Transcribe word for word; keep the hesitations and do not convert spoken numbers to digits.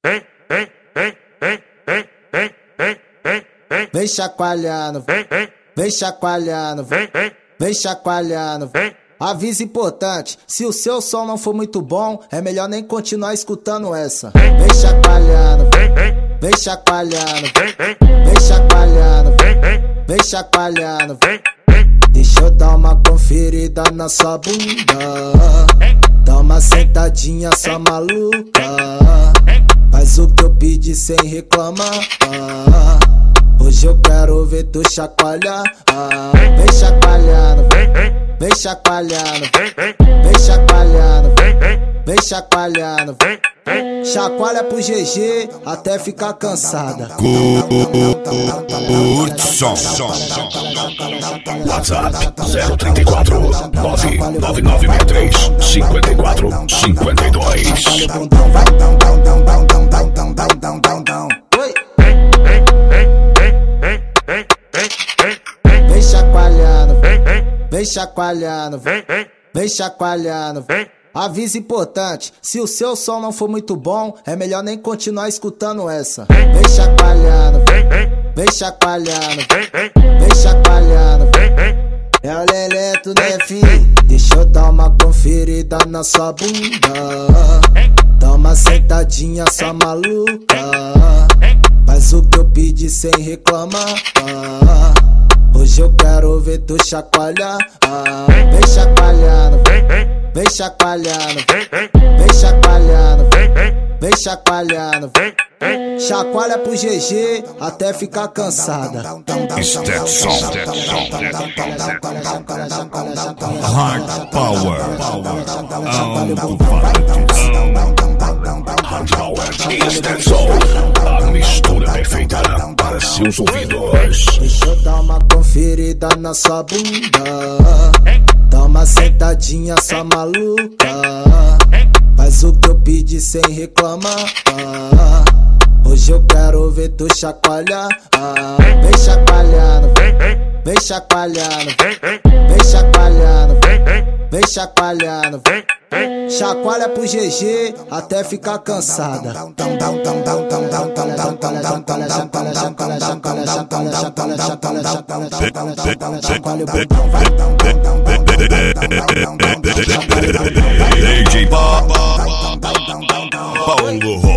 vem, vem, vem, vem, vem, vem, vem, vem, vem, vem chacoalhando, vem, vem, vem chacoalhando, vem, vem, vem chacoalhando, vem. Aviso importante, se o seu som não for muito bom, é melhor nem continuar escutando essa. Vem chacoalhando, Vem, vem, vem chacoalhando, vem, vem, vem chacoalhando, vem, vem, vem chacoalhando. vem, vem. Deixa eu dar uma conferida na sua bunda. Dá uma sentadinha, sua maluca. Faz o que eu pedi sem reclamar. Hoje eu quero ver tu chacoalhar. Vem chacoalhando, Vem, vem, vem chacoalhando, vem, vem, vem chacoalhando, vem, vem, vem chacoalhando. vem, vem. Chacoalha pro G G até ficar cansada. Curtson. WhatsApp zero trinta e quatro nove nove nove seis três cinquenta e quatro cinquenta e dois. Oi. Vem, vem, vem, vem, vem, vem, vem, vem, Vem chacoalhando, vem, vem, vem chacoalhando, vem, vem, vem chacoalhando. vem. Aviso importante, se o seu som não for muito bom, é melhor nem continuar escutando essa. Vem chacoalhando, Vem, vem, vem chacoalhando, vem, vem, vem chacoalhando. vem, vem. É o Leleto, né, fi? Deixa eu dar uma conferida na sua bunda. Dá uma sentadinha, sua maluca. Faz o que eu pedi sem reclamar. Hoje eu quero ver tu chacoalhar. Vem chacoalhando, Vem, vem, vem chacoalhando, vem, vem, vem chacoalhando, vem, vem, vem chacoalhando. vem, vem. Chacoalha pro G G até ficar cansada. Stetson. Hard Power. Hard Power. Stetson. A mistura perfeita para seus ouvidos. Deixa eu dar uma conferida na sua bunda. Dá uma sentadinha, sua maluca. Faz o que eu pedi sem reclamar. Hoje eu quero ver tu chacoalhar. Vem chacoalhando, Vem, vem, vem chacoalhando, vem, vem, vem chacoalhando, vem, vem, vem chacoalhando. vem, vem. Chacoalha pro G G até ficar cansada. D J Paulo